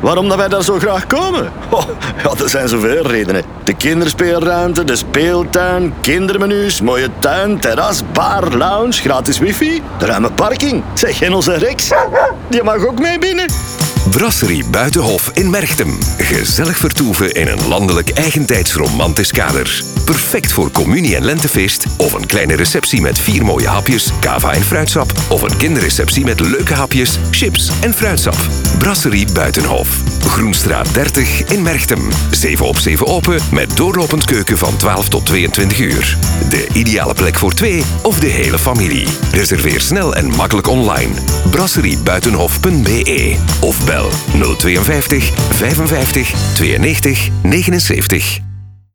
waarom dat wij daar zo graag komen? Oh, ja, er zijn zoveel redenen. De kinderspeelruimte, de speeltuin, kindermenu's, mooie tuin, terras, bar, lounge, gratis wifi, de ruime parking. Zeg, en onze Rex, die mag ook mee binnen. Brasserie Buitenhof in Merchtem. Gezellig vertoeven in een landelijk eigentijds romantisch kader. Perfect voor communie- en lentefeest of een kleine receptie met 4 mooie hapjes, cava en fruitsap of een kinderreceptie met leuke hapjes, chips en fruitsap. Brasserie Buitenhof. Groenstraat 30 in Merchtem. 7 op 7 open met doorlopend keuken van 12 tot 22 uur. De ideale plek voor 2 of de hele familie. Reserveer snel en makkelijk online. Brasseriebuitenhof.be of bel 052 55 92 79.